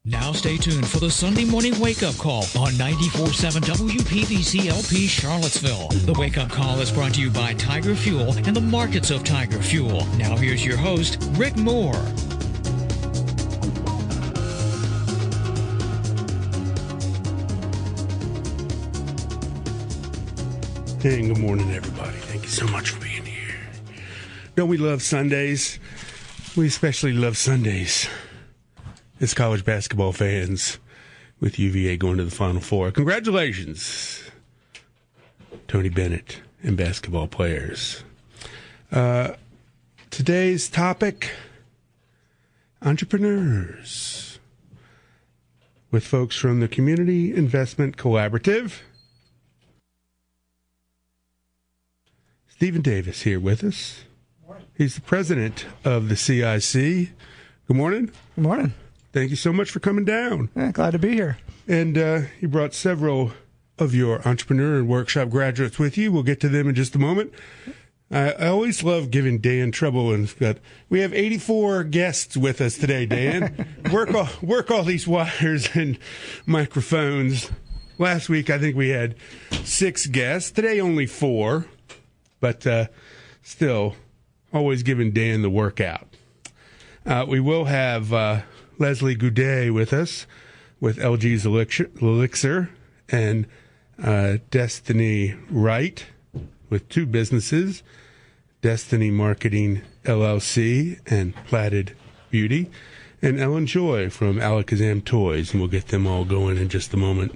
Now stay tuned for the Sunday morning wake-up call on 94.7 WPVC LP Charlottesville. The wake-up call is brought to you by Tiger Fuel and the markets of Tiger Fuel. Now here's your host, Rick Moore. Hey, good morning, everybody. Thank you so much for being here. Don't we love Sundays? We especially love Sundays as college basketball fans with UVA going to the Final Four. Congratulations, Tony Bennett and basketball players. Today's topic, entrepreneurs, with folks from the Community Investment Collaborative. Stephen Davis here with us. He's the president of the CIC. Good morning. Good morning. Thank you so much for coming down. Yeah, glad to be here. And you brought several of your entrepreneur and workshop graduates with you. We'll get to them in just a moment. I always love giving Dan trouble, and we have 84 guests with us today, Dan. work all these wires and microphones. Last week, I think we had 6 guests. Today, only 4. But still, always giving Dan the workout. We will have Leslie Goudet with us with LG's Elixir and Destiny Wright with 2 businesses, Destiny Marketing LLC and Platted Beauty, and Ellen Joy from Alakazam Toys, and we'll get them all going in just a moment.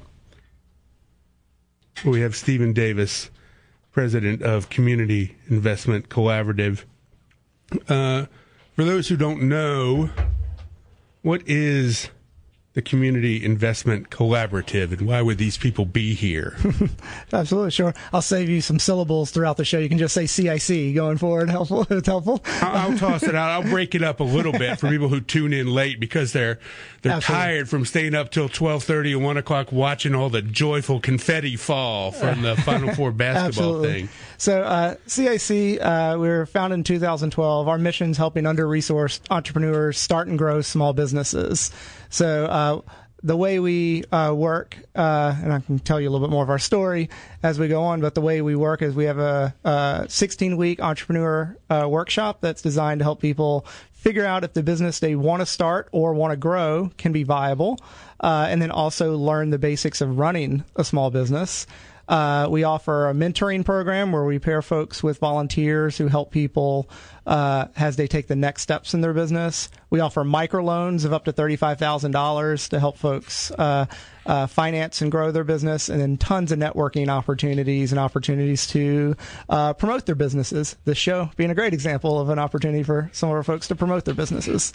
We have Stephen Davis, president of Community Investment Collaborative. For those who don't know, what is the Community Investment Collaborative, and why would these people be here? Absolutely, sure. I'll save you some syllables throughout the show. You can just say CIC going forward. It's helpful. I'll toss it out. I'll break it up a little bit for people who tune in late because they're tired from staying up till 12:30 and 1 o'clock watching all the joyful confetti fall from the Final Four basketball thing. So CIC, we were founded in 2012. Our mission is helping under-resourced entrepreneurs start and grow small businesses. So the way we work, and I can tell you a little bit more of our story as we go on, but the way we work is we have a 16-week entrepreneur workshop that's designed to help people figure out if the business they want to start or want to grow can be viable, and then also learn the basics of running a small business. We offer a mentoring program where we pair folks with volunteers who help people as they take the next steps in their business. We offer microloans of up to $35,000 to help folks finance and grow their business, and then tons of networking opportunities and opportunities to promote their businesses. This show being a great example of an opportunity for some of our folks to promote their businesses.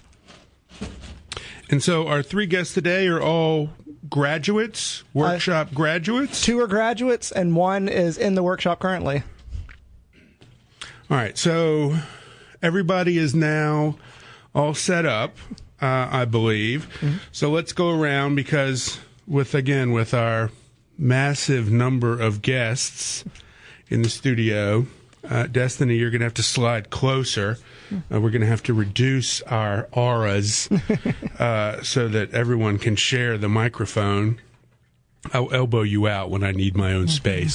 And so our 3 guests today are all graduates, workshop graduates? 2 are graduates, and 1 is in the workshop currently. All right, so everybody is now all set up, I believe. Mm-hmm. So let's go around because with our massive number of guests in the studio, Destiny, you're going to have to slide closer. We're going to have to reduce our auras so that everyone can share the microphone. I'll elbow you out when I need my own space.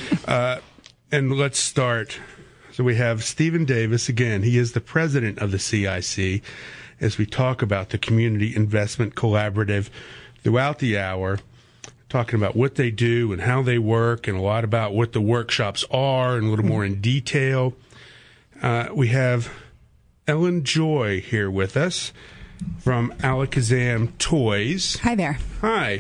And let's start. So we have Stephen Davis. Again, he is the president of the CIC as we talk about the Community Investment Collaborative throughout the hour, talking about what they do and how they work and a lot about what the workshops are and a little more in detail. We have Ellen Joy here with us from Alakazam Toys. Hi there. Hi.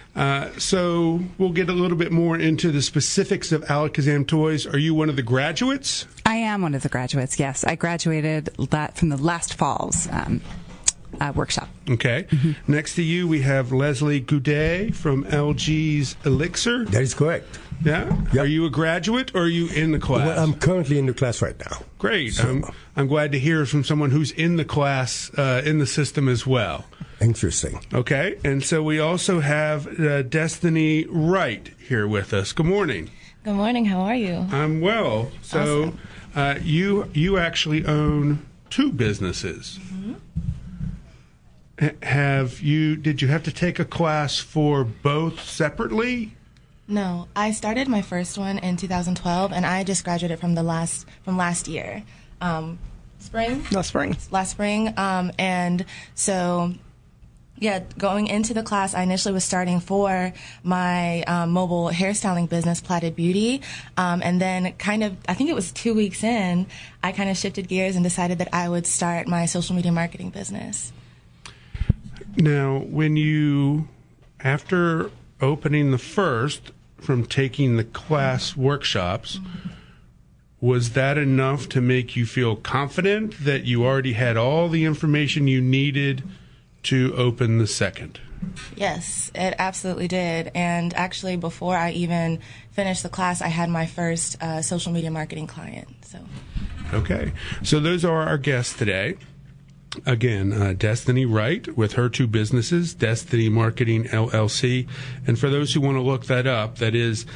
So we'll get a little bit more into the specifics of Alakazam Toys. Are you one of the graduates? I am one of the graduates, yes. I graduated from the last fall's workshop. Okay. Mm-hmm. Next to you, we have Leslie Goudet from LG's Elixir. That is correct. Yeah? Yep. Are you a graduate or are you in the class? Well, I'm currently in the class right now. Great. So, I'm glad to hear from someone who's in the class, in the system as well. Interesting. Okay. And so we also have Destiny Wright here with us. Good morning. Good morning. How are you? I'm well. So awesome. You actually own two businesses. Mm-hmm. Did you have to take a class for both separately? No, I started my first one in 2012, and I just graduated from last year. Spring? No, spring. Last spring. And so, yeah, going into the class, I initially was starting for my mobile hairstyling business, Platted Beauty. And then I think it was 2 weeks in, I kind of shifted gears and decided that I would start my social media marketing business. Now, after opening the first from taking the class workshops, was that enough to make you feel confident that you already had all the information you needed to open the second? Yes, it absolutely did. And actually, before I even finished the class, I had my first social media marketing client. Okay. So those are our guests today. Again, Destiny Wright with her two businesses, Destiny Marketing LLC. And for those who want to look that up, that is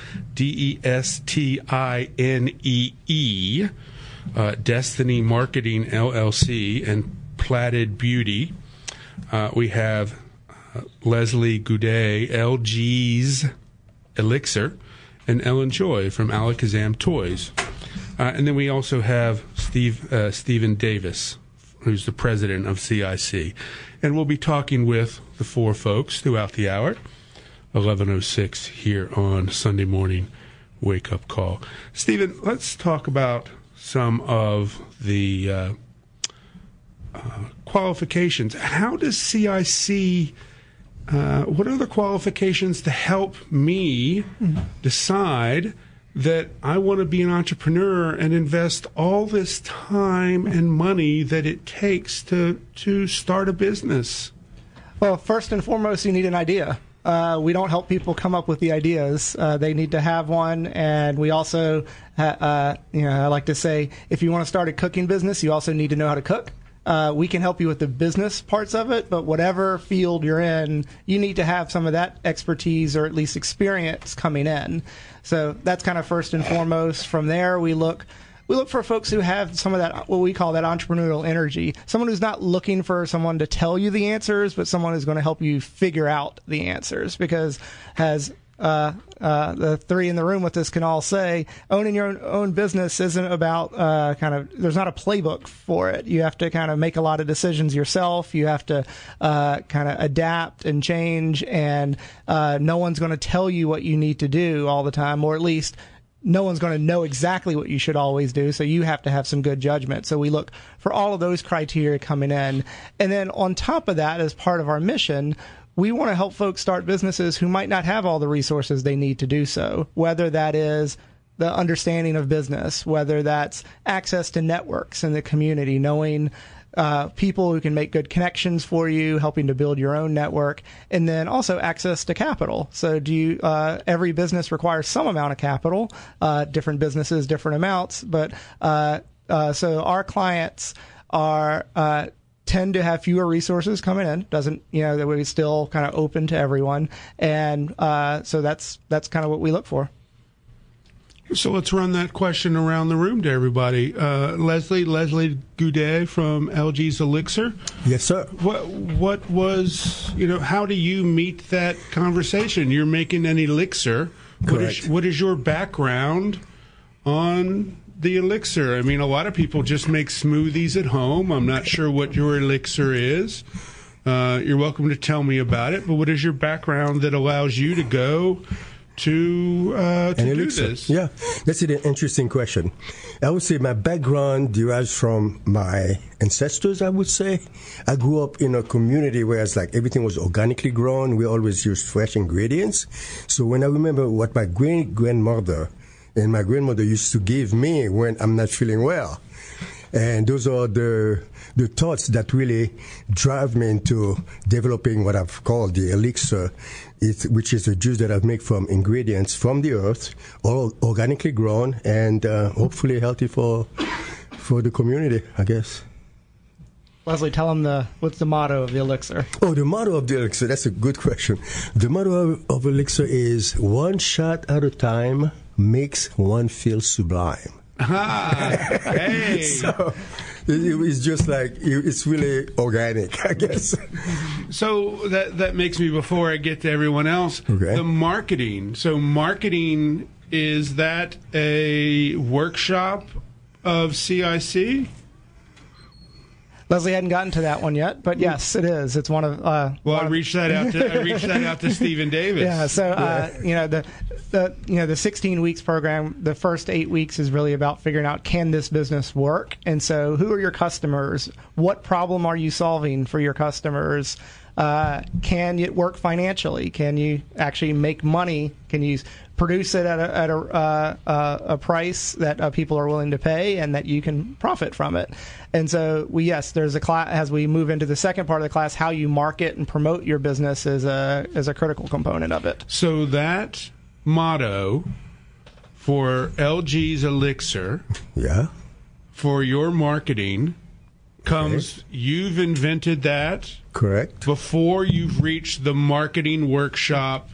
DESTINEE, Destiny Marketing LLC, and Platted Beauty. We have Leslie Goudet, LG's Elixir, and Ellen Choi from Alakazam Toys. And then we also have Stephen Davis, who's the president of CIC. And we'll be talking with the four folks throughout the hour, 11:06 here on Sunday Morning Wake Up Call. Stephen, let's talk about some of the qualifications. How does CIC, what are the qualifications to help me decide that I want to be an entrepreneur and invest all this time and money that it takes to start a business? Well, first and foremost, you need an idea. We don't help people come up with the ideas. They need to have one. And we also, I like to say, if you want to start a cooking business, you also need to know how to cook. We can help you with the business parts of it, but whatever field you're in, you need to have some of that expertise or at least experience coming in. So that's kind of first and foremost. From there, we look for folks who have some of that, what we call that entrepreneurial energy. Someone who's not looking for someone to tell you the answers, but someone who's going to help you figure out the answers. Because as the three in the room with us can all say, owning your own business isn't about there's not a playbook for it. You have to kind of make a lot of decisions yourself. You have to kind of adapt and change, and no one's going to tell you what you need to do all the time, or at least no one's going to know exactly what you should always do, so you have to have some good judgment. So we look for all of those criteria coming in. And then on top of that, as part of our mission, we want to help folks start businesses who might not have all the resources they need to do so, whether that is the understanding of business, whether that's access to networks in the community, knowing people who can make good connections for you, helping to build your own network, and then also access to capital. So every business requires some amount of capital, different businesses, different amounts, but so our clients tend to have fewer resources coming in. That we're still kind of open to everyone. And so that's kind of what we look for. So let's run that question around the room to everybody. Leslie Goudet from LG's Elixir. Yes, sir. What was, how do you meet that conversation? You're making an elixir. Correct. What is your background on the elixir? I mean, a lot of people just make smoothies at home. I'm not sure what your elixir is. You're welcome to tell me about it, but what is your background that allows you to go to do this? Yeah, that's an interesting question. I would say my background derives from my ancestors, I would say. I grew up in a community where it's like everything was organically grown. We always used fresh ingredients. So when I remember what my great-grandmother and my grandmother used to give me when I'm not feeling well. And those are the thoughts that really drive me into developing what I've called the elixir, which is a juice that I've made from ingredients from the earth, all organically grown, and hopefully healthy for the community, I guess. Leslie, tell them what's the motto of the elixir? Oh, the motto of the elixir, that's a good question. The motto of elixir is one shot at a time makes one feel sublime. Hey. It's just like, it's really organic, I guess. So that makes me, before I get to everyone else, Okay. the marketing. So marketing, is that a workshop of CIC? Leslie hadn't gotten to that one yet, but yes, it is. It's one of. I reached that out to Stephen Davis. Yeah. So the 16 weeks program, the first 8 weeks is really about figuring out, can this business work? And so, who are your customers? What problem are you solving for your customers? Can it work financially? Can you actually make money? Can you produce it at a price that people are willing to pay and that you can profit from it? And so, there's a class, as we move into the second part of the class, how you market and promote your business is a critical component of it. So that motto for LG's Elixir, for your marketing, comes, you've invented that, correct, before you've reached the marketing workshop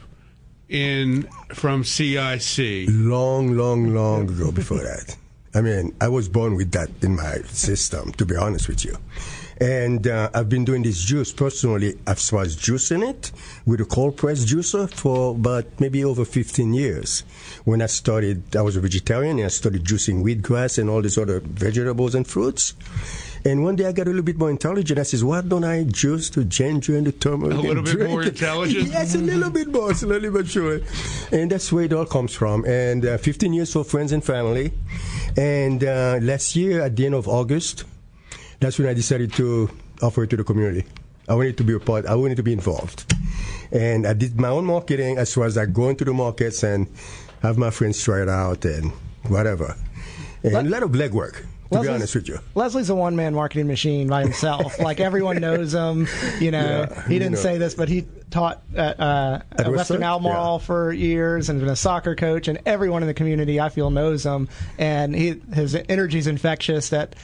from CIC. Long ago before that. I mean, I was born with that in my system, to be honest with you. And I've been doing this juice personally. I was juicing it with a cold press juicer for about maybe over 15 years. When I started, I was a vegetarian, and I started juicing wheatgrass and all these other vegetables and fruits. And one day I got a little bit more intelligent. I says, why don't I juice the ginger and the turmeric? A little bit more intelligent? Yes, a little bit more, slowly but surely. And that's where it all comes from. And 15 years for friends and family. And last year, at the end of August, that's when I decided to offer it to the community. I wanted to be a part. I wanted to be involved. And I did my own marketing as far as I go into the markets and have my friends try it out and whatever. And a lot of legwork. To be honest with you, Leslie's a one-man marketing machine by himself. Like, everyone knows him. He didn't say this, but he taught at Western Albemarle for years and been a soccer coach. And everyone in the community, I feel, knows him. And his energy is infectious. That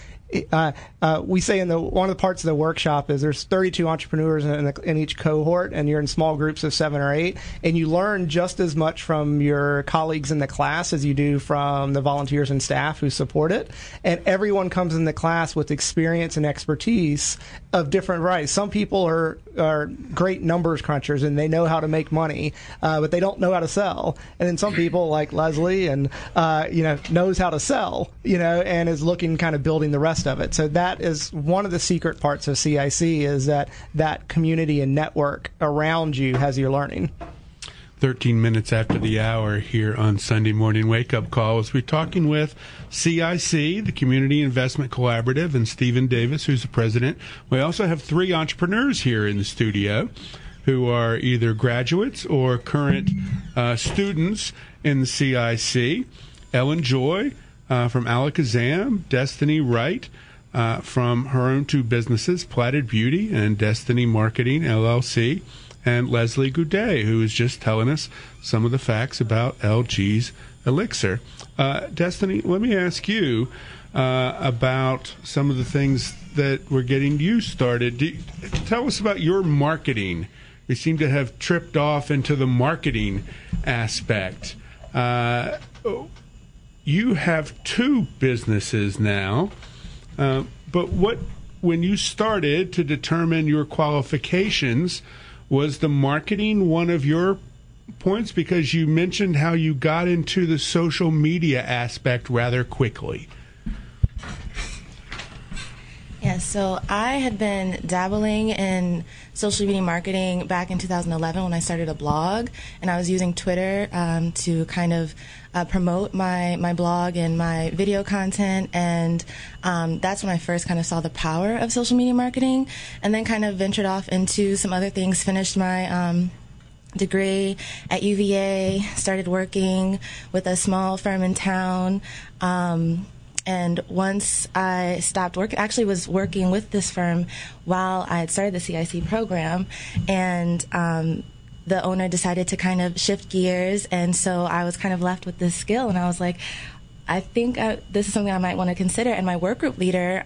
we say in one of the parts of the workshop is there's 32 entrepreneurs in each cohort, and you're in small groups of 7 or 8, and you learn just as much from your colleagues in the class as you do from the volunteers and staff who support it. And everyone comes in the class with experience and expertise of different varieties. Some people are great numbers crunchers and they know how to make money, but they don't know how to sell. And then some people like Leslie and knows how to sell, and is looking kind of building the rest of it. So that is one of the secret parts of CIC, is that community and network around you as you're learning. 13 minutes after the hour here on Sunday Morning Wake Up Call, as we're talking with CIC, the Community Investment Collaborative, and Stephen Davis, who's the president. We also have 3 entrepreneurs here in the studio who are either graduates or current students in the CIC. Ellen Joy from Alakazam, Destiny Wright from her own 2 businesses, Platted Beauty and Destiny Marketing, LLC, and Leslie Goudet, who is just telling us some of the facts about LG's Elixir. Destiny, let me ask you about some of the things that were getting you started. Tell us about your marketing. We seem to have tripped off into the marketing aspect. You have 2 businesses now, but when you started to determine your qualifications, was the marketing one of your points? Because you mentioned how you got into the social media aspect rather quickly. Yeah, so I had been dabbling in social media marketing back in 2011 when I started a blog, and I was using Twitter to kind of promote my blog and my video content, and that's when I first kind of saw the power of social media marketing, and then kind of ventured off into some other things, finished my degree at UVA, started working with a small firm in town, and once I stopped working, actually was working with this firm while I had started the CIC program, and the owner decided to kind of shift gears, and so I was kind of left with this skill, and I was like, I think this is something I might want to consider. And my work group leader,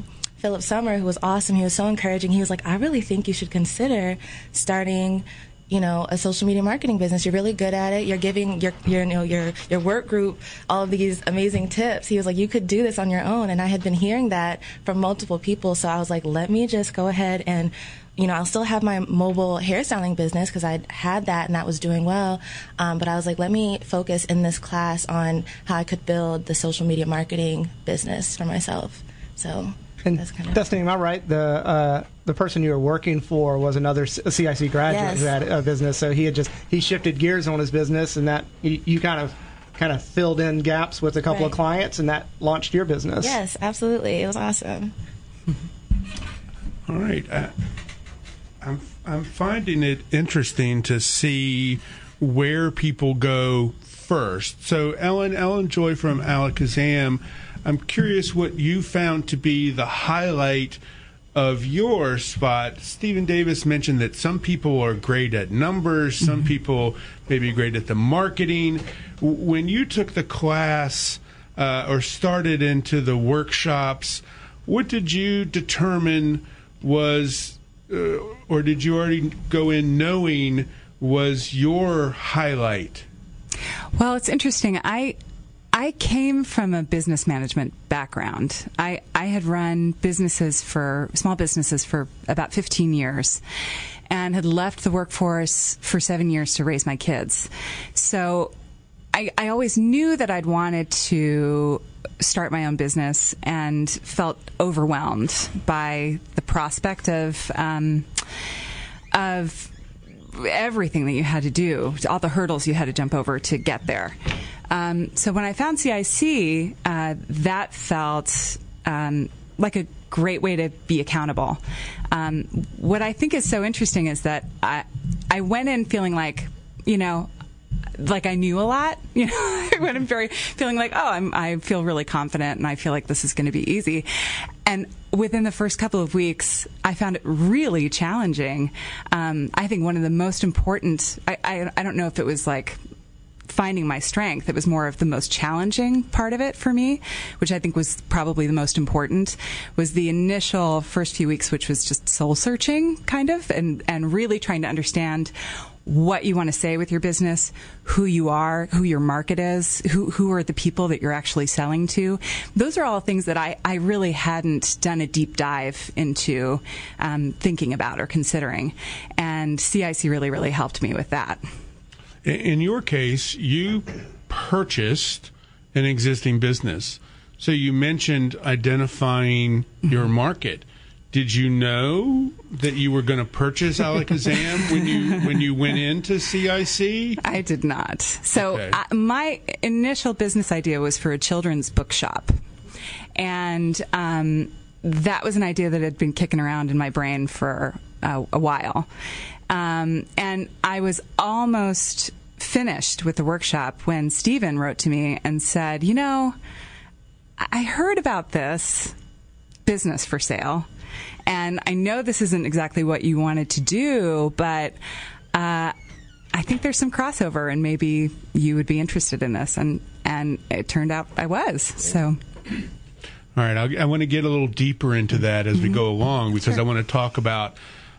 Philip Summer, who was awesome, he was so encouraging, he was like, I really think you should consider starting a social media marketing business. You're really good at it. You're giving your work group all of these amazing tips. He was like, you could do this on your own. And I had been hearing that from multiple people. So I was like, let me just go ahead and, I'll still have my mobile hairstyling business because I had that and that was doing well. But I was like, let me focus in this class on how I could build the social media marketing business for myself. So and that's kind of... Destiny, am I right? The person you were working for was another CIC graduate who had a business. So he shifted gears on his business, and that you kind of filled in gaps with a couple of clients, and that launched your business. Yes, absolutely. It was awesome. All right. I'm finding it interesting to see where people go first. So Ellen Joy from Alakazam, I'm curious what you found to be the highlight of your spot. Stephen Davis mentioned that some people are great at numbers, some people may be great at the marketing. When you took the class or started into the workshops, what did you determine was, or did you already go in knowing was your highlight? Well, it's interesting. I came from a business management background. I had run small businesses for about 15 years and had left the workforce for 7 years to raise my kids. So I always knew that I'd wanted to start my own business and felt overwhelmed by the prospect of everything that you had to do, all the hurdles you had to jump over to get there. So when I found CIC, that felt like a great way to be accountable. What I think is so interesting is that I went in feeling like I knew a lot. I went in feeling like, I feel really confident and I feel like this is going to be easy. And within the first couple of weeks, I found it really challenging. I think one of the most important, I don't know if it was like finding my strength. It was more of the most challenging part of it for me, which I think was probably the most important, was the initial first few weeks, which was just soul searching kind of, and really trying to understand what you want to say with your business, who you are, who your market is, who are the people that you're actually selling to. Those are all things that I really hadn't done a deep dive into thinking about or considering. And CIC really, really helped me with that. In your case, you purchased an existing business. So you mentioned identifying your market. Did you know that you were going to purchase Alakazam when you went into CIC? I did not. So my initial business idea was for a children's bookshop. And that was an idea that had been kicking around in my brain for a while. And I was almost finished with the workshop when Stephen wrote to me and said, I heard about this business for sale. And I know this isn't exactly what you wanted to do, but I think there's some crossover, and maybe you would be interested in this. And it turned out I was. So, all right, I want to get a little deeper into that as we go along, because I want to talk about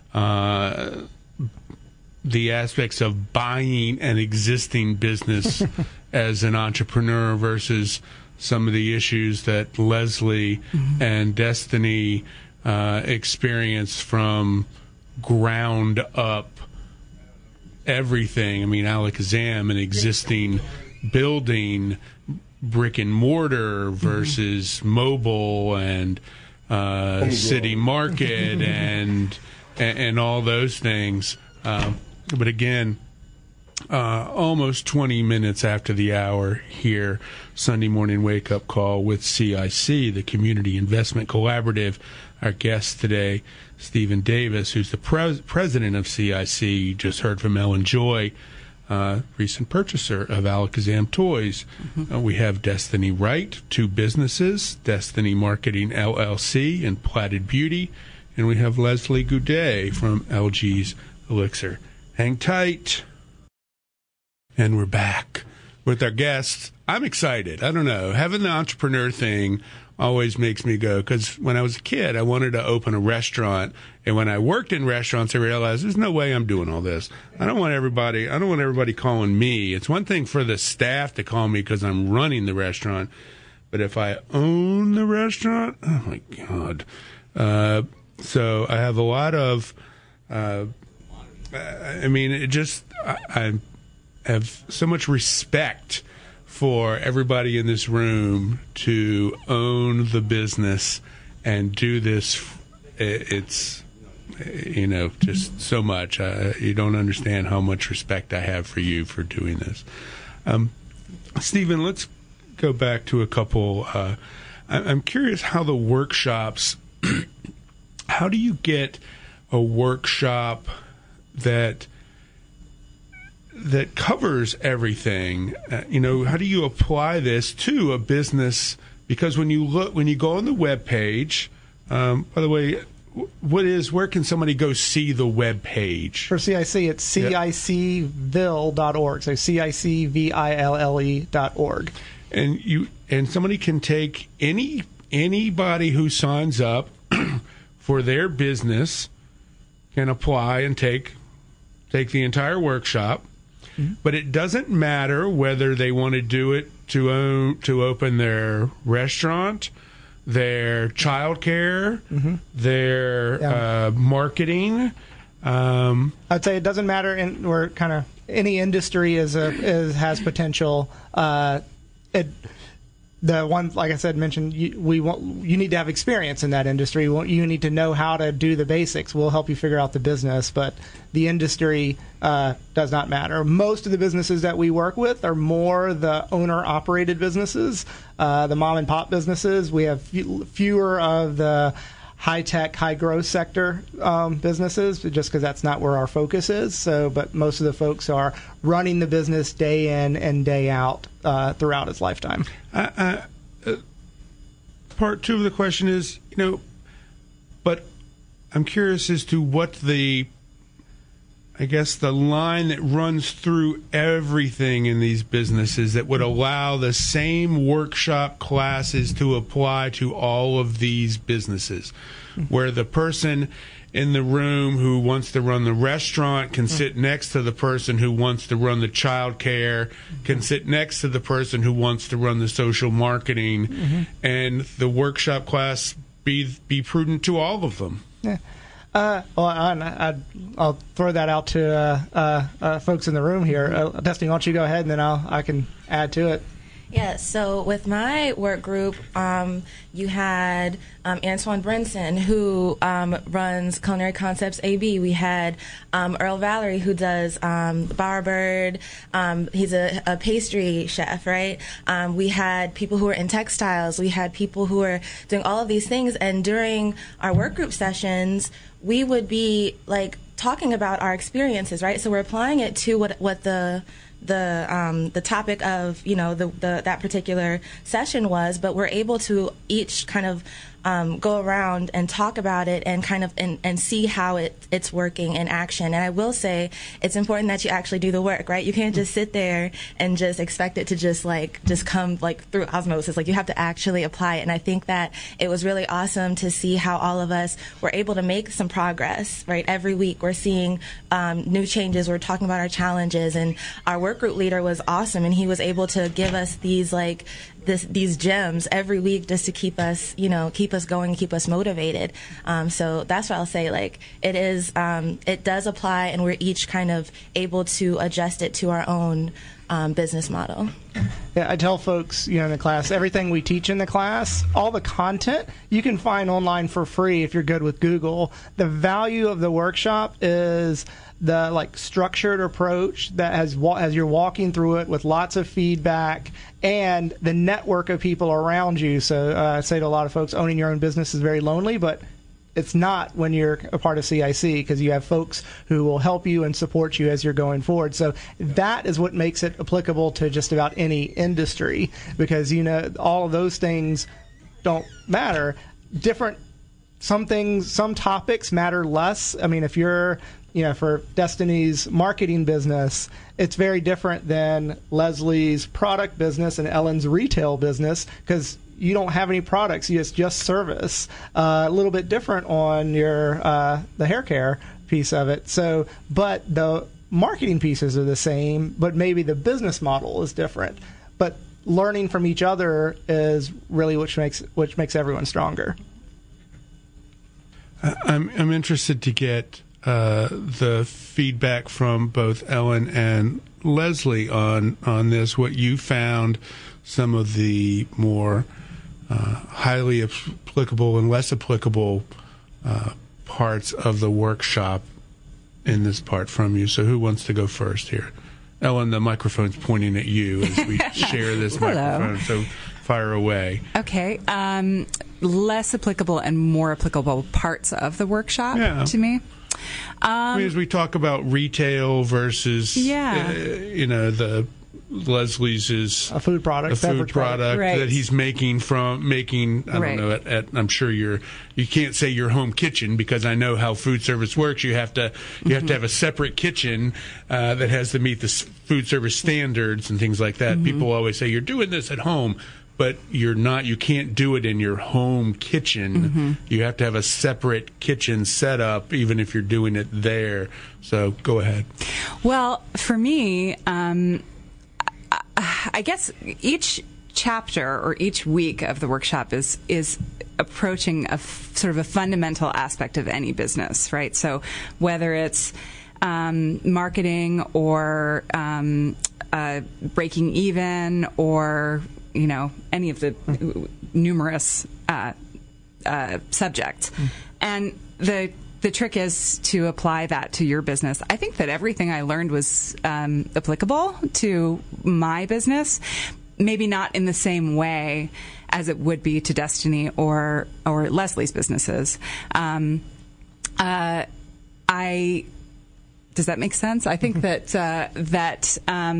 the aspects of buying an existing business as an entrepreneur versus some of the issues that Leslie and Destiny experience from ground up everything. I mean, Alakazam, an existing building, brick and mortar versus mobile and city market and all those things. But again, almost 20 minutes after the hour here, Sunday morning wake-up call with CIC, the Community Investment Collaborative. Our guest today, Stephen Davis, who's the president of CIC. You just heard from Ellen Joy, recent purchaser of Alakazam Toys. We have Destiny Wright, two businesses, Destiny Marketing LLC and Platted Beauty. And we have Leslie Goudet from LG's Elixir. Hang tight. And we're back with our guests. I'm excited. I don't know. Having the entrepreneur thing always makes me go, because when I was a kid, I wanted to open a restaurant, and when I worked in restaurants, I realized there's no way I'm doing all this. I don't want everybody calling me. It's one thing for the staff to call me because I'm running the restaurant, but if I own the restaurant, oh my God. So I have a lot of, I have so much respect for everybody in this room to own the business and do this. It's, just so much. You don't understand how much respect I have for you for doing this. Stephen, let's go back to a couple. I'm curious how the workshops, how do you get a workshop that covers everything? How do you apply this to a business? Because when you go on the web page, by the way, where can somebody go see the web page? For CIC, it's cicville.org. So cicville.org. And somebody can take anybody who signs up for their business can apply and take the entire workshop. Mm-hmm. But it doesn't matter whether they want to do it to open their restaurant, their childcare, mm-hmm. their marketing. I'd say it doesn't matter. We're kind of any industry has potential. The one, like I said, mentioned, you need to have experience in that industry. You need to know how to do the basics. We'll help you figure out the business, but the industry does not matter. Most of the businesses that we work with are more the owner-operated businesses, the mom-and-pop businesses. We have fewer of the high-tech, high-growth sector businesses, just because that's not where our focus is. But most of the folks are running the business day in and day out throughout its lifetime. Part two of the question is, but I'm curious as to what the line that runs through everything in these businesses that would allow the same workshop classes to apply to all of these businesses, where the person in the room who wants to run the restaurant can sit next to the person who wants to run the child care, can sit next to the person who wants to run the social marketing, and the workshop class be prudent to all of them. Yeah. I'll throw that out to folks in the room here. Destiny, why don't you go ahead, and then I can add to it. Yeah, so with my work group, you had Antoine Brinson, who runs Culinary Concepts AB. We had Earl Valerie, who does Bowerbird. He's a pastry chef, right? We had people who were in textiles. We had people who were doing all of these things. And during our work group sessions, we would be talking about our experiences, right? So we're applying it to what the topic of that particular session was, but we're able to each kind of go around and talk about it and kind of and see how it's working in action. And I will say it's important that you actually do the work, right? You can't just sit there and just expect it to just come through osmosis. You have to actually apply it. And I think that it was really awesome to see how all of us were able to make some progress, right? Every week we're seeing new changes. We're talking about our challenges, and our work group leader was awesome, and he was able to give us these these gems every week just to keep us going, keep us motivated. So that's what I'll say. It does apply, and we're each kind of able to adjust it to our own business model. Yeah, I tell folks, in the class, everything we teach in the class, all the content you can find online for free if you're good with Google. The value of the workshop is the structured approach that as you're walking through it with lots of feedback and the network of people around you. So I say to a lot of folks, owning your own business is very lonely, but it's not when you're a part of CIC, because you have folks who will help you and support you as you're going forward. So that is what makes it applicable to just about any industry, because all of those things don't matter. Some topics matter less. I mean, if you're for Destiny's marketing business, it's very different than Leslie's product business and Ellen's retail business, because you don't have any products, it's just service. A little bit different on your the hair care piece of it. So, but the marketing pieces are the same, but maybe the business model is different. But learning from each other is really which makes everyone stronger. I'm interested to get the feedback from both Ellen and Leslie on this. What you found, some of the more highly applicable and less applicable parts of the workshop in this part from you. So who wants to go first here? Ellen, the microphone's pointing at you as we share this microphone. So fire away. Okay. Less applicable and more applicable parts of the workshop to me. As we talk about retail versus, the Leslie's is a food product, right, that he's making. I don't know. I'm sure you can't say your home kitchen, because I know how food service works. You have to have a separate kitchen that has to meet the food service standards and things like that. People always say you're doing this at home, but you're not. You can't do it in your home kitchen. You have to have a separate kitchen set up, even if you're doing it there. So go ahead. Well, for me, I guess each chapter or each week of the workshop is approaching a sort of a fundamental aspect of any business, right? So whether it's marketing or breaking even, or any of the numerous subjects, and the trick is to apply that to your business. I think that everything I learned was applicable to my business, maybe not in the same way as it would be to Destiny or Leslie's businesses. Does that make sense? I think that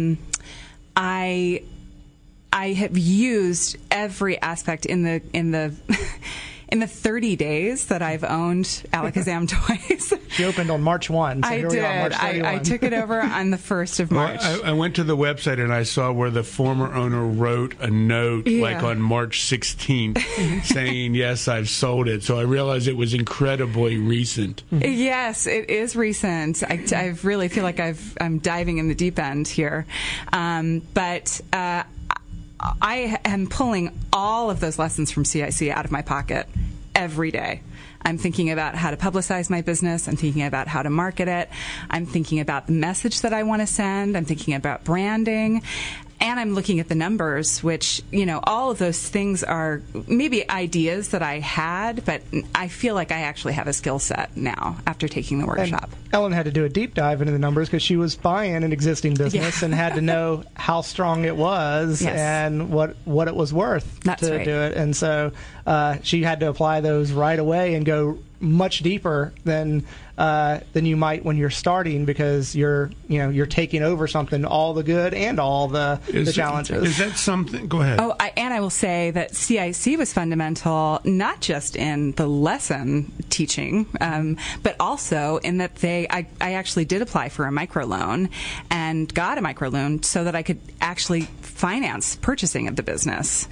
I have used every aspect in the in the 30 days that I've owned Alakazam Toys. She opened on March 1. So I did. I took it over on the 1st of March. Well, I went to the website and I saw where the former owner wrote a note like on March 16th saying, yes, I've sold it. So I realized it was incredibly recent. Yes, it is recent. I really feel like I'm diving in the deep end here. But I am pulling all of those lessons from CIC out of my pocket every day. I'm thinking about how to publicize my business. I'm thinking about how to market it. I'm thinking about the message that I want to send. I'm thinking about branding. And I'm looking at the numbers, which, all of those things are maybe ideas that I had, but I feel like I actually have a skill set now after taking the workshop. And Ellen had to do a deep dive into the numbers because she was buying an existing business and had to know how strong it was and what it was worth do it. And so she had to apply those right away and go much deeper than you might when you're starting, because you're taking over something, all the good and all the challenges. Is that something? Go ahead. And I will say that CIC was fundamental, not just in the lesson teaching, but also in that I actually did apply for a microloan and got a microloan so that I could actually finance purchasing of the business.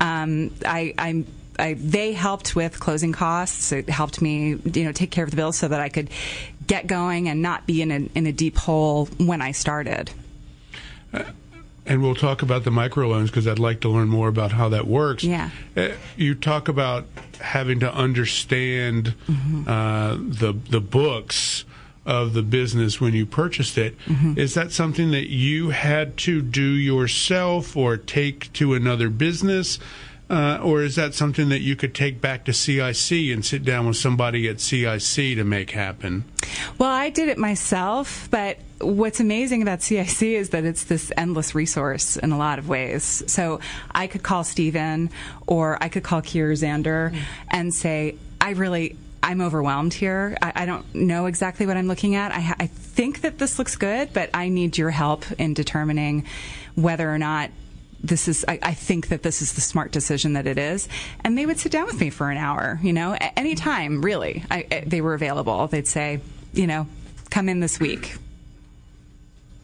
They helped with closing costs. It helped me, take care of the bills so that I could get going and not be in a deep hole when I started. And we'll talk about the microloans because I'd like to learn more about how that works. Yeah. You talk about having to understand the books of the business when you purchased it. Is that something that you had to do yourself or take to another business? Or is that something that you could take back to CIC and sit down with somebody at CIC to make happen? Well, I did it myself, but what's amazing about CIC is that it's this endless resource in a lot of ways. So I could call Stephen or I could call Kier Zander and say, I'm overwhelmed here. I don't know exactly what I'm looking at. I think that this looks good, but I need your help in determining whether or not I think that this is the smart decision that it is. And they would sit down with me for an hour, any time, really. They were available. They'd say, come in this week.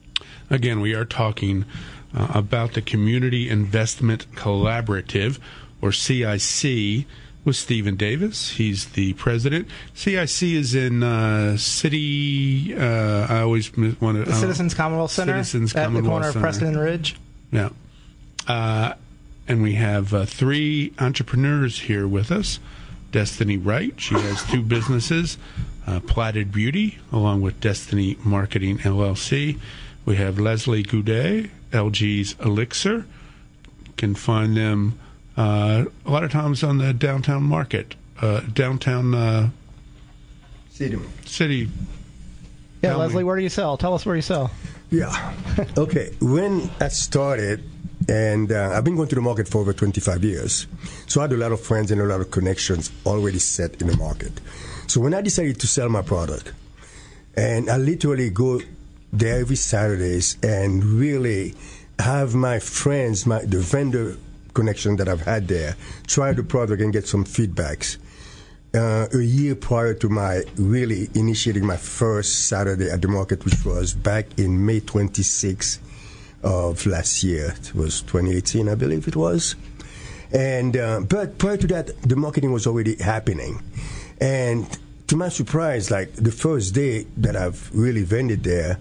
Again, we are talking about the Community Investment Collaborative or CIC, with Stephen Davis. He's the president. CIC is in City. I always want to. The Citizens Commonwealth Center at the corner of Preston and Ridge. Yeah. And we have 3 entrepreneurs here with us. Destiny Wright, she has 2 businesses, Platted Beauty, along with Destiny Marketing LLC. We have Leslie Goudet, LG's Elixir. You can find them a lot of times on the downtown market, downtown city. Yeah, Leslie, where do you sell? Tell us where you sell. Yeah. Okay. When I started, and I've been going to the market for over 25 years, so I had a lot of friends and a lot of connections already set in the market. So when I decided to sell my product, and I literally go there every Saturdays and really have my friends, the vendor connection that I've had there, try the product and get some feedbacks. A year prior to my really initiating my first Saturday at the market, which was back in May 26th of last year. It was 2018, I believe it was. And but prior to that, the marketing was already happening. And to my surprise, like the first day that I've really vended there,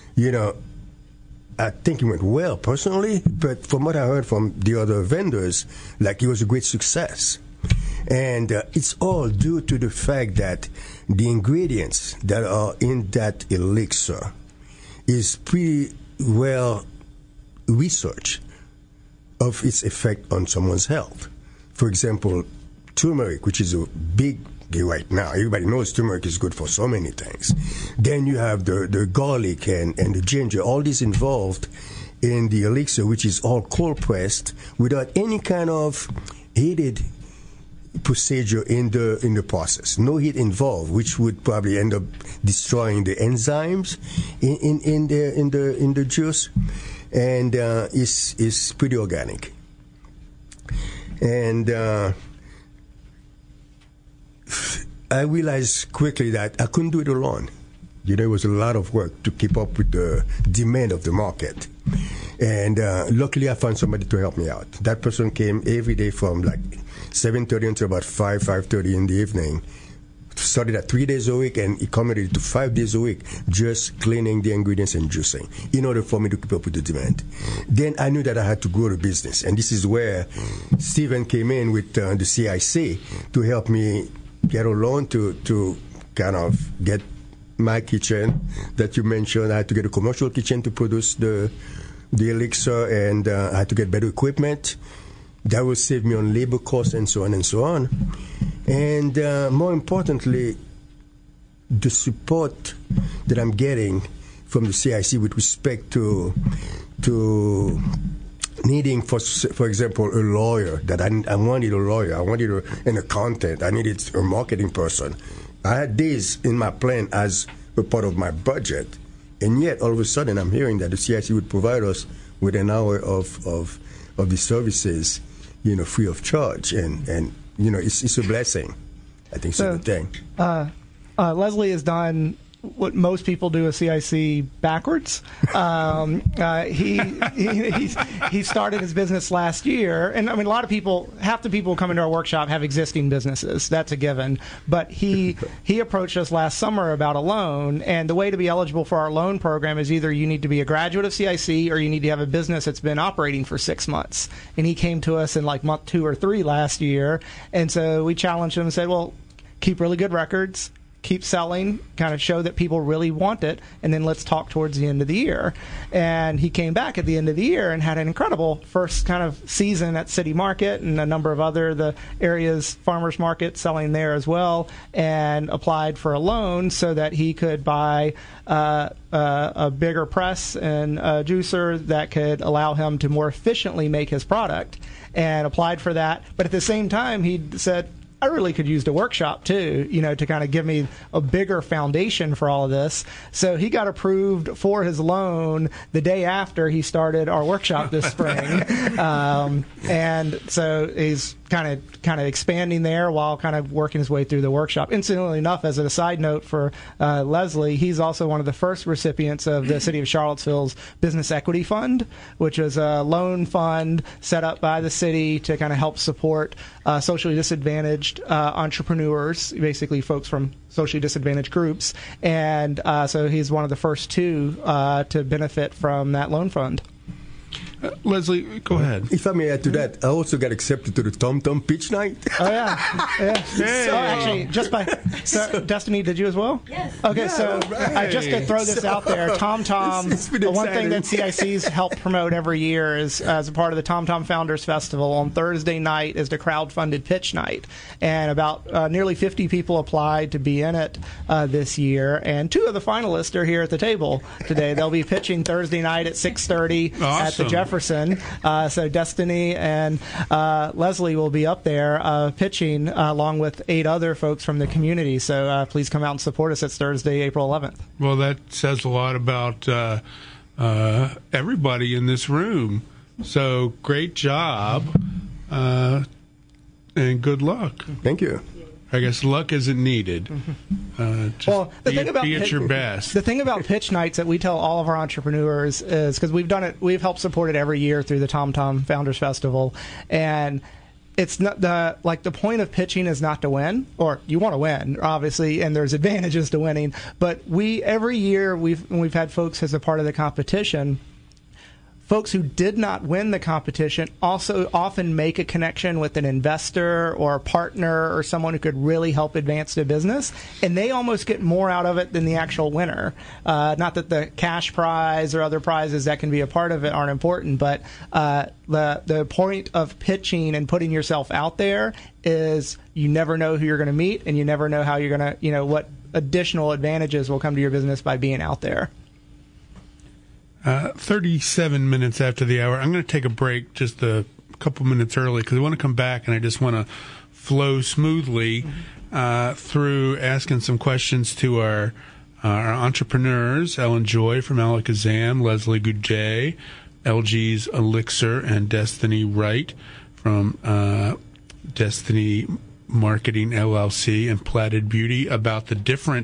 I think it went well personally, but from what I heard from the other vendors, like it was a great success. And it's all due to the fact that the ingredients that are in that elixir is pretty well researched of its effect on someone's health. For example, turmeric, which is a big right now. Everybody knows turmeric is good for so many things. Then you have the garlic and the ginger, all this involved in the elixir, which is all cold pressed without any kind of heated procedure in the process. No heat involved, which would probably end up destroying the enzymes in the juice, and is pretty organic. And I realized quickly that I couldn't do it alone. It was a lot of work to keep up with the demand of the market. And luckily, I found somebody to help me out. That person came every day from like 7:30 until about 5:30 in the evening. Started at 3 days a week and accommodated to 5 days a week, just cleaning the ingredients and juicing in order for me to keep up with the demand. Then I knew that I had to grow the business. And this is where Stephen came in with the CIC to help me get a loan to kind of get my kitchen that you mentioned. I had to get a commercial kitchen to produce the elixir, and I had to get better equipment. That will save me on labor costs and so on and so on. And more importantly, the support that I'm getting from the CIC with respect to needing, for example, a lawyer. That I wanted a lawyer. I wanted an accountant. I needed a marketing person. I had this in my plan as a part of my budget. And yet, all of a sudden, I'm hearing that the CIC would provide us with an hour of the services, free of charge. And it's a blessing. I think it's a good thing. Leslie has done what most people do at CIC backwards. He started his business last year, and I mean, half the people who come into our workshop have existing businesses. That's a given. But he approached us last summer about a loan, and the way to be eligible for our loan program is either you need to be a graduate of CIC or you need to have a business that's been operating for 6 months. And he came to us in like month 2 or 3 last year, and so we challenged him and said, well, keep really good records, keep selling, kind of show that people really want it, and then let's talk towards the end of the year. And he came back at the end of the year and had an incredible first kind of season at City Market and a number of the areas, farmers market, selling there as well, and applied for a loan so that he could buy a bigger press and a juicer that could allow him to more efficiently make his product, and applied for that. But at the same time, he said, I really could use the workshop too, to kind of give me a bigger foundation for all of this. So he got approved for his loan the day after he started our workshop this spring. And so he's kind of expanding there while kind of working his way through the workshop. Incidentally enough, as a side note for Leslie, he's also one of the first recipients of the City of Charlottesville's Business Equity Fund, which is a loan fund set up by the city to kind of help support socially disadvantaged entrepreneurs, basically folks from socially disadvantaged groups. And so he's one of the first two to benefit from that loan fund. Leslie, go ahead. If I may add to that, I also got accepted to the Tom Tom Pitch Night. Oh, yeah. Hey. So, actually, Destiny, did you as well? Yes. Okay, Yeah, so right. just to throw this out there, Tom Tom, It's been the one thing exciting. that CIC's help promote every year is, as a part of the Tom Tom Founders Festival, on Thursday night is the crowd-funded pitch night. And about nearly 50 people applied to be in it this year. And two of the finalists are here at the table today. They'll be pitching Thursday night at 6:30 at the Awesome. Jefferson. So Destiny and Leslie will be up there pitching along with 8 other folks from the community. So please come out and support us. It's Thursday, April 11th. Well, that says a lot about everybody in this room. So great job, and good luck. Thank you. I guess luck isn't needed. Just Well, the be, thing about be at your best. The thing about pitch nights that we tell all of our entrepreneurs is, because we've done it, we've helped support it every year through the Tom Tom Founders Festival, and it's not the point of pitching is not to win, or you want to win, obviously, and there's advantages to winning. But every year we've had folks as a part of the competition. Folks who did not win the competition also often make a connection with an investor or a partner or someone who could really help advance their business, and they almost get more out of it than the actual winner. Not that the cash prize or other prizes that can be a part of it aren't important, but the point of pitching and putting yourself out there is you never know who you're going to meet, and you never know how you're going to, what additional advantages will come to your business by being out there. 37 minutes after the hour. I'm going to take a break just a couple minutes early because I want to come back and I just want to flow smoothly through asking some questions to our entrepreneurs, Ellen Joy from Alakazam, Leslie Goudet, LG's Elixir, and Destiny Wright from Destiny Marketing LLC and Platted Beauty about the different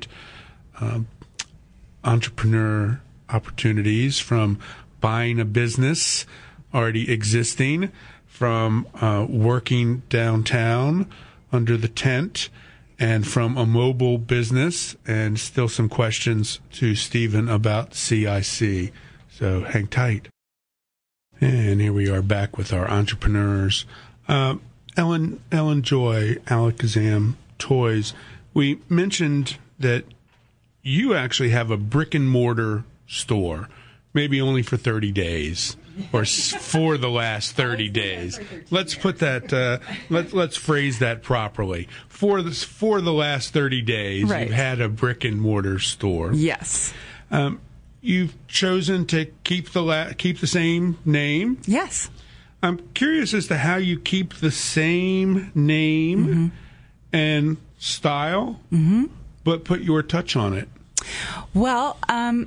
entrepreneur opportunities, from buying a business already existing, from working downtown under the tent, and from a mobile business, and still some questions to Stephen about CIC. So hang tight. And here we are back with our entrepreneurs. Ellen Joy, Alakazam Toys. We mentioned that you actually have a brick and mortar store, maybe only for 30 days, or for the last 30 days. Let's put that. Let's phrase that properly. For the last 30 days, Right. You've had a brick and mortar store. Yes. You've chosen to keep the same name. Yes. I'm curious as to how you keep the same name and style, but put your touch on it. Well,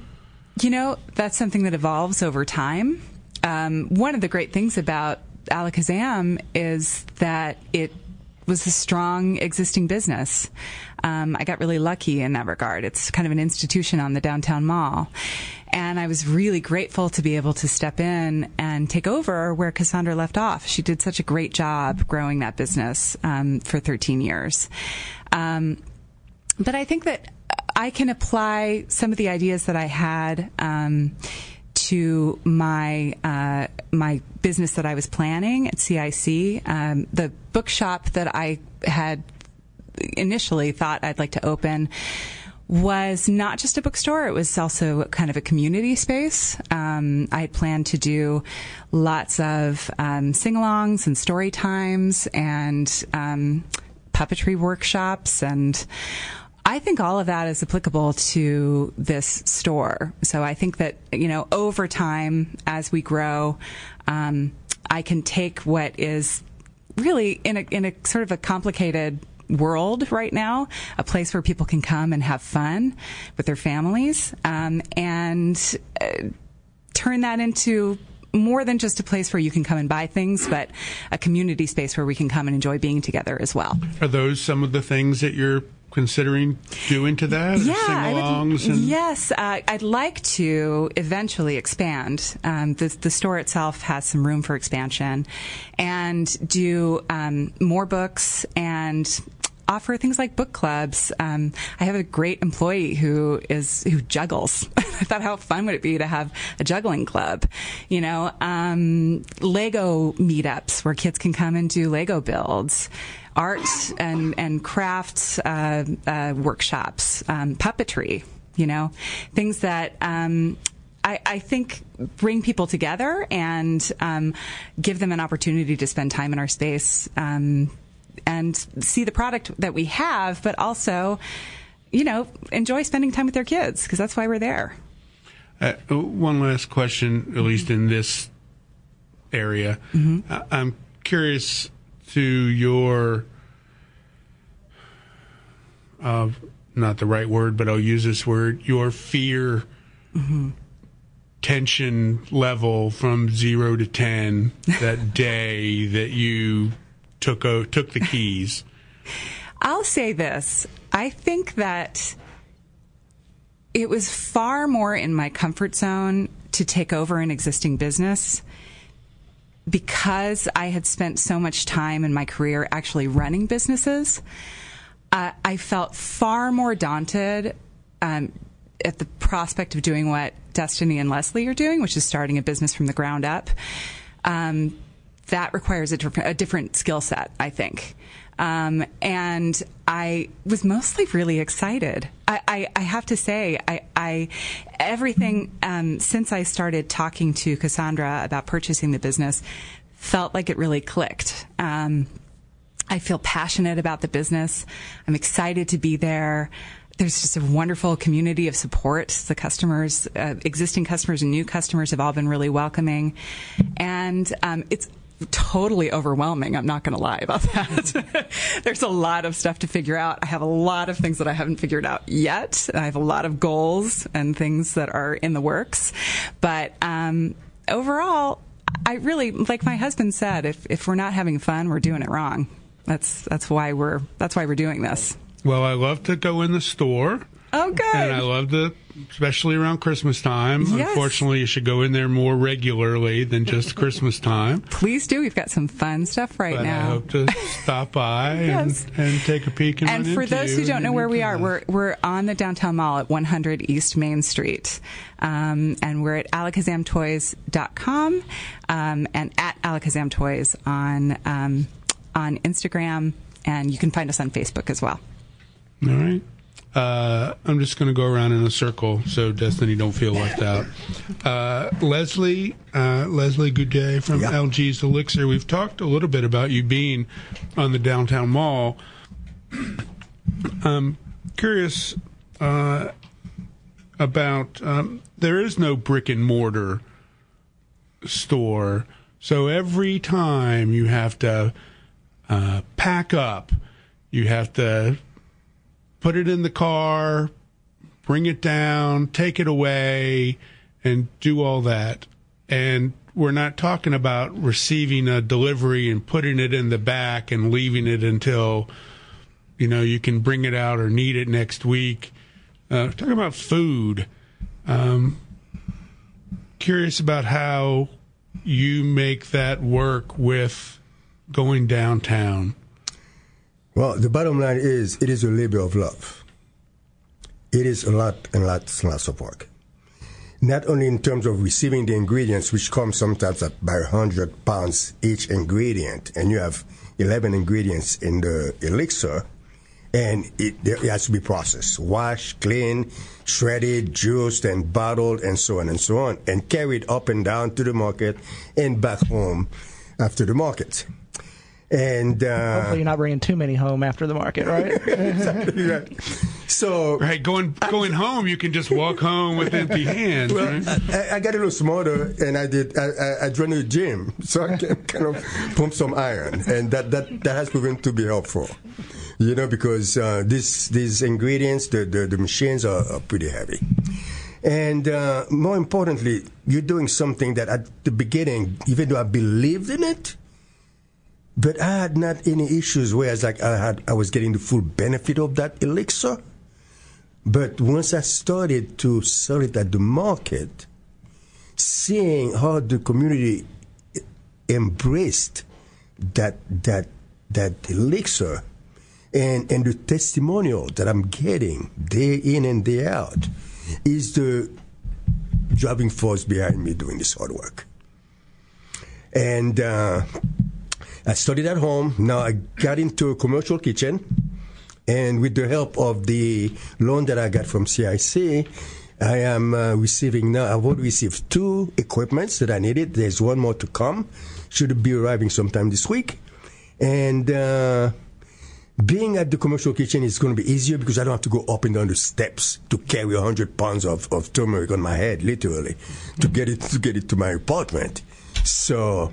that's something that evolves over time. One of the great things about Alakazam is that it was a strong existing business. I got really lucky in that regard. It's kind of an institution on the downtown mall. And I was really grateful to be able to step in and take over where Cassandra left off. She did such a great job growing that business for 13 years. But I think that I can apply some of the ideas that I had to my my business that I was planning at CIC. The bookshop that I had initially thought I'd like to open was not just a bookstore. It was also kind of a community space. I had planned to do lots of sing-alongs and story times and puppetry workshops, and I think all of that is applicable to this store. So I think that, over time, as we grow, I can take what is really in a sort of a complicated world right now, a place where people can come and have fun with their families, and turn that into more than just a place where you can come and buy things, but a community space where we can come and enjoy being together as well. Are those some of the things that you're considering doing to that? Yes, I'd like to eventually expand. The store itself has some room for expansion, and do more books and offer things like book clubs. I have a great employee who juggles. I thought, how fun would it be to have a juggling club? Lego meetups where kids can come and do Lego builds. Art and crafts workshops, puppetry, things that I think bring people together and give them an opportunity to spend time in our space and see the product that we have, but also, enjoy spending time with their kids, because that's why we're there. One last question, at least in this area. Mm-hmm. I'm curious to your, not the right word, but I'll use this word, your fear tension level from 0 to 10 that day that you took the keys. I'll say this. I think that it was far more in my comfort zone to take over an existing business, because I had spent so much time in my career actually running businesses. I felt far more daunted at the prospect of doing what Destiny and Leslie are doing, which is starting a business from the ground up. That requires a different skill set, I think. And I was mostly really excited. I have to say, everything since I started talking to Cassandra about purchasing the business felt like it really clicked. I feel passionate about the business. I'm excited to be there. There's just a wonderful community of support. The customers, existing customers and new customers have all been really welcoming. And it's totally overwhelming. I'm not going to lie about that. There's a lot of stuff to figure out. I have a lot of things that I haven't figured out yet. I have a lot of goals and things that are in the works. But overall, I really, like my husband said, if we're not having fun, we're doing it wrong. That's why we're doing this. Well, I love to go in the store. Oh, good. And I love to, especially around Christmas time. Yes. Unfortunately, you should go in there more regularly than just Christmas time. Please do. We've got some fun stuff now. I hope to stop by yes. and take a peek. And for those who don't know where we are, we're on the downtown mall at 100 East Main Street. And we're at alakazamtoys.com and at alakazamtoys on Instagram. And you can find us on Facebook as well. All right. I'm just going to go around in a circle so Destiny don't feel left out. Leslie Goudet from LG's Elixir. We've talked a little bit about you being on the downtown mall. I'm curious about there is no brick and mortar store, so every time you have to pack up, you have to put it in the car, bring it down, take it away, and do all that. And we're not talking about receiving a delivery and putting it in the back and leaving it until, you can bring it out or need it next week. Talking about food. Curious about how you make that work with going downtown. Well, the bottom line is, it is a labor of love. It is a lot and lots and lots of work. Not only in terms of receiving the ingredients, which come sometimes at by 100 pounds each ingredient, and you have 11 ingredients in the elixir, and it has to be processed, washed, cleaned, shredded, juiced, and bottled, and so on, and carried up and down to the market and back home after the market. And hopefully you're not bringing too many home after the market, right? Exactly right. So going home, you can just walk home with empty hands. Well, right? I got a little smarter, and I joined the gym, so I can kind of pump some iron, and that has proven to be helpful. Because these ingredients, the machines are pretty heavy. And more importantly, you're doing something that at the beginning, even though I believed in it, but I had not any issues, whereas like I was getting the full benefit of that elixir. But once I started to sell it at the market, seeing how the community embraced that elixir, and the testimonial that I'm getting day in and day out is the driving force behind me doing this hard work. And I studied at home. Now I got into a commercial kitchen, and with the help of the loan that I got from CIC, I am receiving now. I've already received 2 equipments that I needed. There's one more to come. Should be arriving sometime this week. And being at the commercial kitchen is going to be easier because I don't have to go up and down the steps to carry 100 pounds of turmeric on my head, literally, to get it to my apartment. So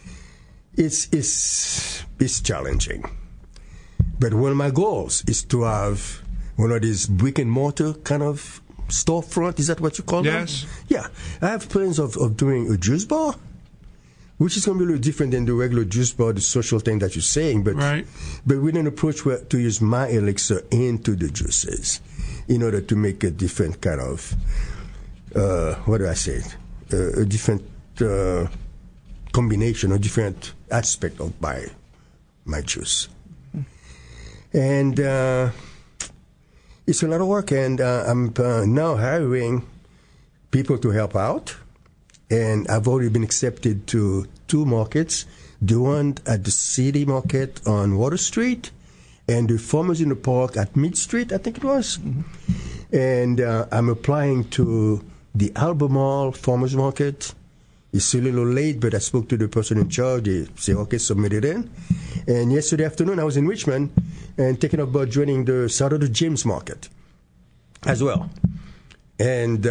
it's challenging. But one of my goals is to have one of these brick and mortar kind of storefront. Is that what you call them? Yes. Yeah. I have plans of doing a juice bar, which is going to be a little different than the regular juice bar, the social thing that you're saying. But right. But with an approach to use my elixir into the juices in order to make a different kind of, what do I say? A different combination, a different aspect of my juice. And it's a lot of work, and I'm now hiring people to help out. And I've already been accepted to 2 markets, the one at the City Market on Water Street and the Farmers in the Park at Mid Street, I think it was. Mm-hmm. And I'm applying to the Albemarle Farmers Market. It's a little late, but I spoke to the person in charge. They said, okay, submit it in. And yesterday afternoon, I was in Richmond and thinking about joining the Saturday James Market as well. And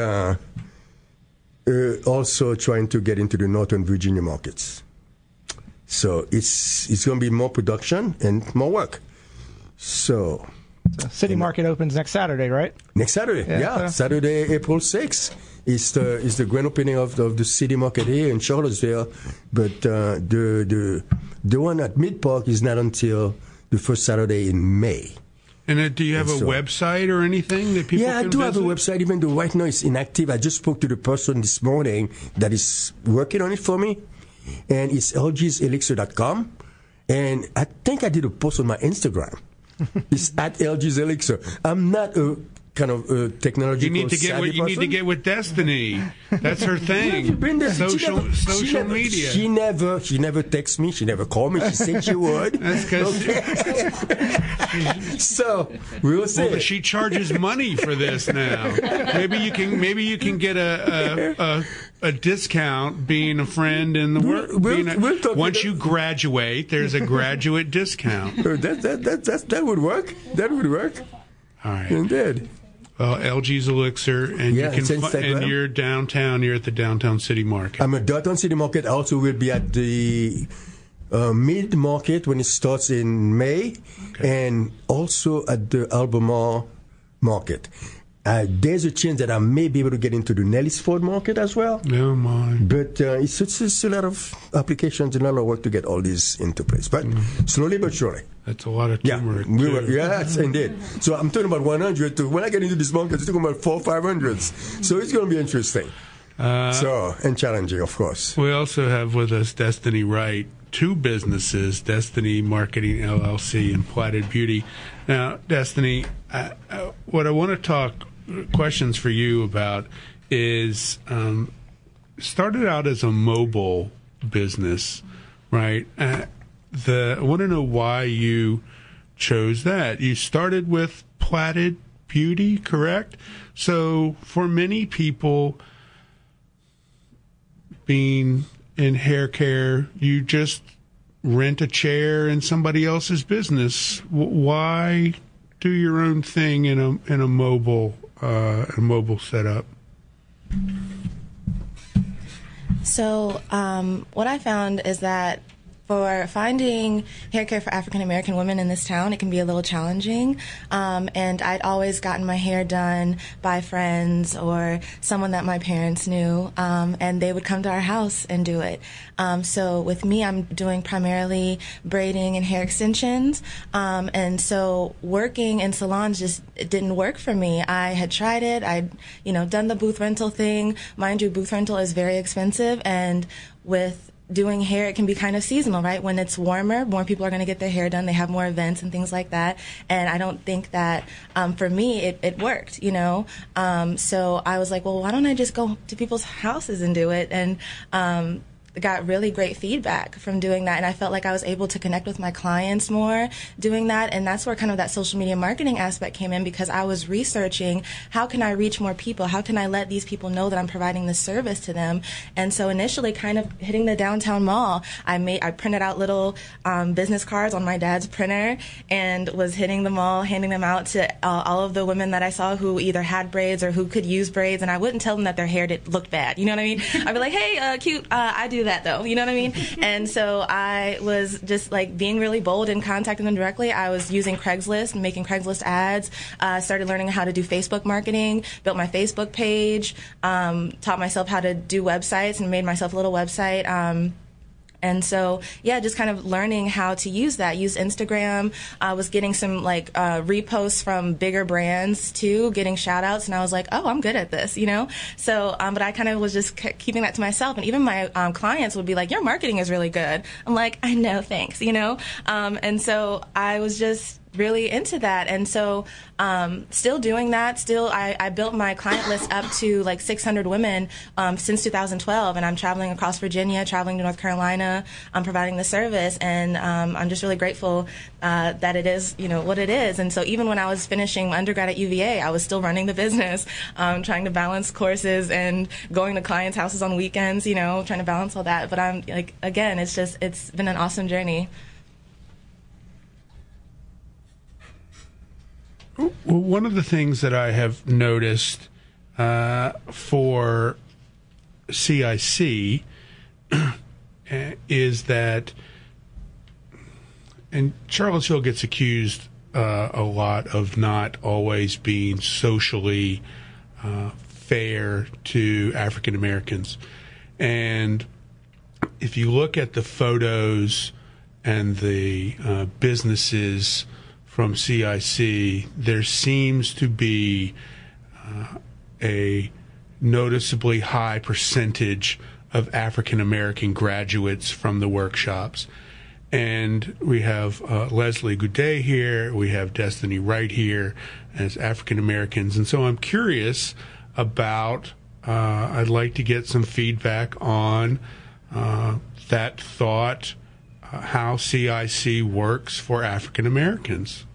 also trying to get into the Northern Virginia markets. So it's going to be more production and more work. So City Market opens next Saturday, right? Next Saturday, yeah. Saturday, April 6th is the grand opening of the City Market here in Charlottesville. But the one at Mid Park is not until the first Saturday in May. And do you have a website or anything that people can visit? Yeah, I do have a website, even though right now it's inactive. I just spoke to the person this morning that is working on it for me, and it's lgselixir.com. And I think I did a post on my Instagram. It's at LG's Elixir. I'm not a kind of technological you need to get with Destiny. That's her thing. Social media. She never texts me. She never called me. She said she would. That's because so we'll see. Well, she charges money for this now. Maybe you can get a discount being a friend in the work. Once you graduate, there's a graduate discount. That would work. That would work. All right. Indeed. Well, LG's Elixir, and and you're downtown. You're at the Downtown City Market. I'm at Downtown City Market. I also will be at the Mid Market when it starts in May, and also at the Albemarle Market. There's a chance that I may be able to get into the Nellis Ford Market as well. Oh, my. But it's a lot of applications and a lot of work to get all these into place. But slowly but surely. That's a lot of turmeric. Yes, indeed. So I'm talking about 100 to when I get into this market, I'm talking about 400-500s. So it's going to be interesting. And challenging, of course. We also have with us Destiny Wright, 2 businesses, Destiny Marketing LLC and Platted Beauty. Now, Destiny, what I want to talk questions for you about is started out as a mobile business, right? I want to know why you chose that. You started with Platted Beauty, correct? So for many people being in hair care, you just rent a chair in somebody else's business. Why do your own thing in a mobile setup? So what I found is that for finding hair care for African American women in this town, it can be a little challenging. And I'd always gotten my hair done by friends or someone that my parents knew, and they would come to our house and do it. So with me, I'm doing primarily braiding and hair extensions. And so working in salons just didn't work for me. I had tried it. I'd, done the booth rental thing. Mind you, booth rental is very expensive, and with doing hair, it can be kind of seasonal, right? When it's warmer, more people are going to get their hair done. They have more events and things like that. And I don't think that, for me, it worked, So I was like, well, why don't I just go to people's houses and do it? And got really great feedback from doing that, and I felt like I was able to connect with my clients more doing that, and that's where kind of that social media marketing aspect came in, because I was researching how can I reach more people, how can I let these people know that I'm providing this service to them. And so initially, kind of hitting the downtown mall, I printed out little business cards on my dad's printer and was hitting the mall, handing them out to all of the women that I saw who either had braids or who could use braids, and I wouldn't tell them that their hair looked bad, you know what I mean? I'd be like, hey, cute, I do that though, you know what I mean? And so I was just like being really bold and contacting them directly. I was using Craigslist, making Craigslist ads, started learning how to do Facebook marketing, built my Facebook page, taught myself how to do websites and made myself a little website. And so, yeah, just kind of learning how to use that. Use Instagram. I was getting some reposts from bigger brands too, getting shout outs, and I was like, oh, I'm good at this, So, but I kind of was just keeping that to myself. And even my clients would be like, your marketing is really good. I'm like, I know, thanks, And so I was just really into that. And so still doing that. Still, I built my client list up to like 600 women since 2012, and I'm traveling across Virginia, traveling to North Carolina. I'm providing the service, and I'm just really grateful that it is, what it is. And so even when I was finishing my undergrad at UVA, I was still running the business, trying to balance courses and going to clients' houses on weekends, trying to balance all that. But I'm like, again, it's been an awesome journey. Well, one of the things that I have noticed for CIC is that, and Charlottesville gets accused a lot of not always being socially fair to African Americans. And if you look at the photos and the businesses from CIC, there seems to be a noticeably high percentage of African American graduates from the workshops. And we have Leslie Goudet here, we have Destiny Wright here as African Americans. And so I'm curious about, I'd like to get some feedback on that thought, how CIC works for African Americans.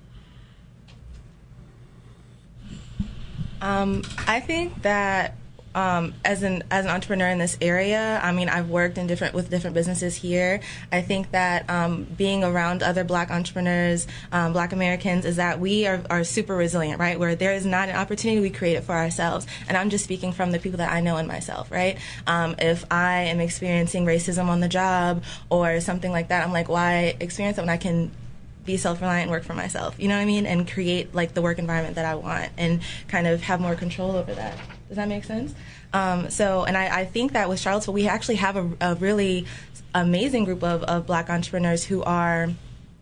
I think that as an entrepreneur in this area, I mean, I've worked with different businesses here. I think that being around other Black entrepreneurs, Black Americans, is that we are super resilient, right? Where there is not an opportunity, we create it for ourselves. And I'm just speaking from the people that I know and myself, right? If I am experiencing racism on the job or something like that, I'm like, why experience it when I can be self-reliant and work for myself, you know what I mean? And create like the work environment that I want and kind of have more control over that. Does that make sense? And I think that with Charlottesville, we actually have a really amazing group of Black entrepreneurs who are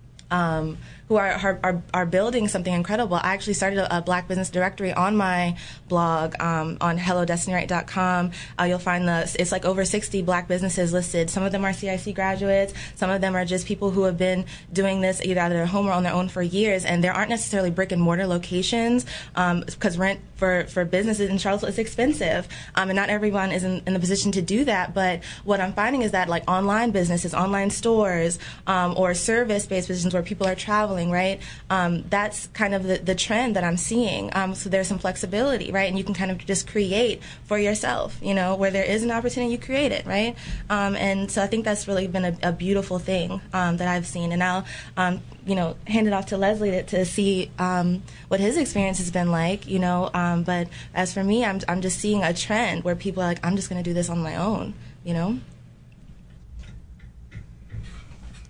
building something incredible. I actually started a Black business directory on my blog on hellodestinywright.com. You'll find it's like over 60 Black businesses listed. Some of them are CIC graduates. Some of them are just people who have been doing this either out of their home or on their own for years. And there aren't necessarily brick and mortar locations because rent for businesses in Charlottesville is expensive. And not everyone is in the position to do that. But what I'm finding is that like online businesses, online stores, or service-based businesses where people are traveling, right? That's kind of the trend that I'm seeing. So there's some flexibility, right? And you can kind of just create for yourself, where there is an opportunity, you create it, right? And so I think that's really been a beautiful thing that I've seen. And I'll, hand it off to Leslie to see what his experience has been like, but as for me, I'm just seeing a trend where people are like, I'm just going to do this on my own,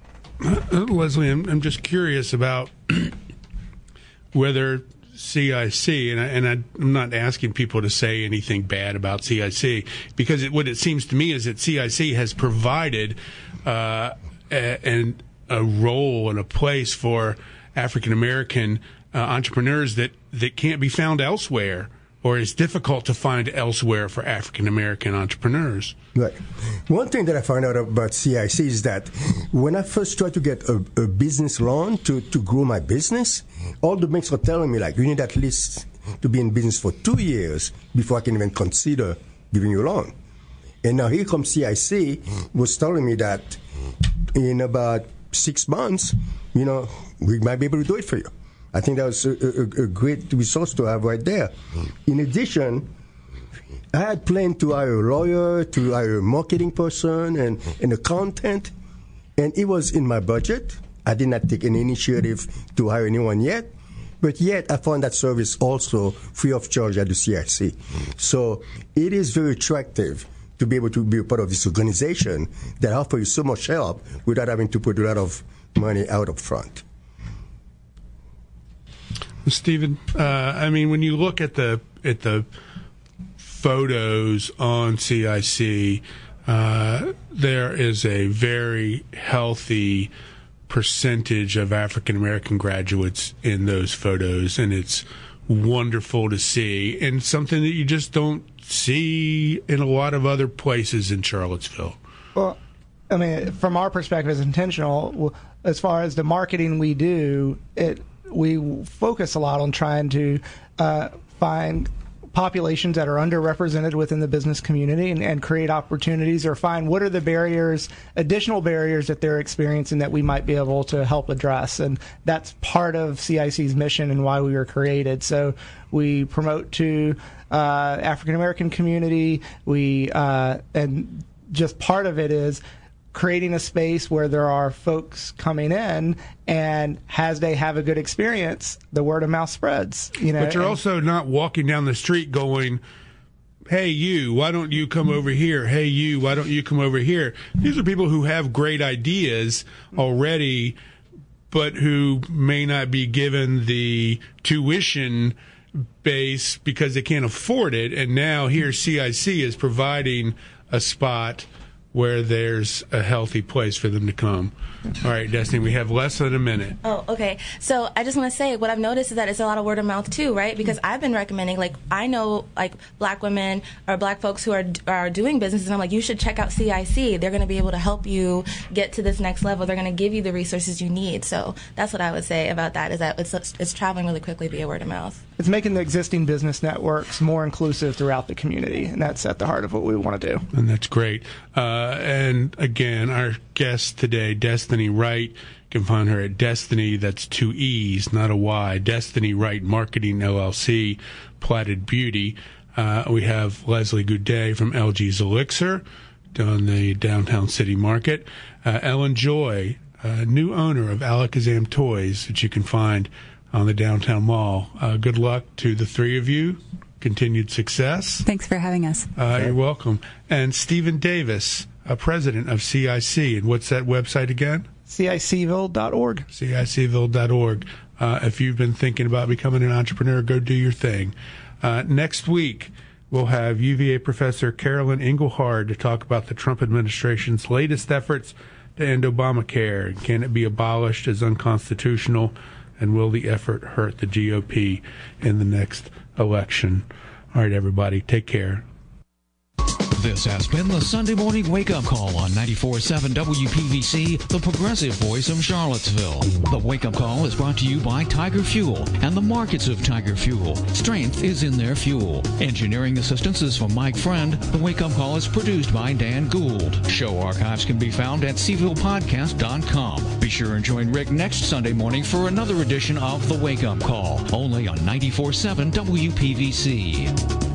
Leslie, I'm just curious about whether CIC, and I'm not asking people to say anything bad about CIC, because what it seems to me is that CIC has provided a role and a place for African American entrepreneurs that can't be found elsewhere, or is difficult to find elsewhere for African American entrepreneurs. Right. One thing that I found out about CIC is that when I first tried to get a business loan to grow my business, all the banks were telling me, like, you need at least to be in business for 2 years before I can even consider giving you a loan. And now here comes CIC, was telling me that in about 6 months, we might be able to do it for you. I think that was a great resource to have right there. In addition, I had planned to hire a lawyer, to hire a marketing person, and an accountant, and it was in my budget. I did not take any initiative to hire anyone yet, but yet I found that service also free of charge at the CIC. So it is very attractive to be able to be a part of this organization that offers you so much help without having to put a lot of money out up front. Stephen, when you look at the photos on CIC, there is a very healthy percentage of African American graduates in those photos, and it's wonderful to see, and something that you just don't see in a lot of other places in Charlottesville. Well, from our perspective, it's intentional. As far as the marketing we do, we focus a lot on trying to find populations that are underrepresented within the business community and create opportunities, or find what are the additional barriers that they're experiencing that we might be able to help address. And that's part of CIC's mission and why we were created. So we promote to African American community. And just part of it is creating a space where there are folks coming in, and as they have a good experience, the word of mouth spreads. But you're also not walking down the street going, "Hey, you, why don't you come over here? Hey, you, why don't you come over here?" These are people who have great ideas already, but who may not be given the tuition base because they can't afford it. And now here CIC is providing a spot where there's a healthy place for them to come. All right, Destiny, we have less than a minute. Oh, okay. So I just want to say, what I've noticed is that it's a lot of word of mouth too, right? Because I've been recommending, I know black women or black folks who are doing business, and I'm like, you should check out CIC. They're going to be able to help you get to this next level. They're going to give you the resources you need. So that's what I would say about that, is that it's traveling really quickly via word of mouth. It's making the existing business networks more inclusive throughout the community, and that's at the heart of what we want to do. And that's great. And again, our guest today, Destiny Wright. You can find her at Destiny, that's 2 E's, not a Y, Destiny Wright Marketing LLC, Platted Beauty. We have Leslie Goudet from LG's Elixir on the downtown city market. Ellen Joy, new owner of Alakazam Toys, that you can find on the downtown mall. Good luck to the three of you. Continued success. Thanks for having us. You're welcome. And Stephen Davis, president of CIC. And what's that website again? CICville.org. CICville.org. If you've been thinking about becoming an entrepreneur, go do your thing. Next week, we'll have UVA professor Carolyn Engelhard to talk about the Trump administration's latest efforts to end Obamacare. Can it be abolished as unconstitutional? And will the effort hurt the GOP in the next election? All right, everybody, take care. This has been the Sunday Morning Wake Up Call on 94.7 WPVC, the progressive voice of Charlottesville. The Wake Up Call is brought to you by Tiger Fuel and the markets of Tiger Fuel. Strength is in their fuel. Engineering assistance is from Mike Friend. The Wake Up Call is produced by Dan Gould. Show archives can be found at cvillepodcast.com. Be sure and join Rick next Sunday morning for another edition of the Wake Up Call, only on 94.7 WPVC.